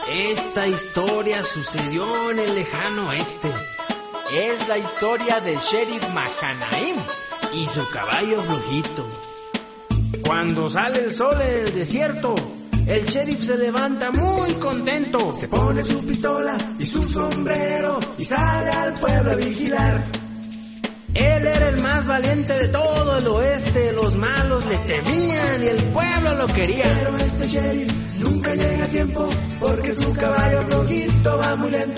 Esta historia sucedió en el lejano oeste. Es la historia del sheriff Mahanaim y su caballo flojito. Cuando sale el sol en el desierto, el sheriff se levanta muy contento. Se pone su pistola y su sombrero y sale al pueblo a vigilar. Él era el más valiente de todo el oeste. Los malos le temían y el pueblo lo quería. Pero este sheriff nunca llega a tiempo porque su caballo flojito va muy lento.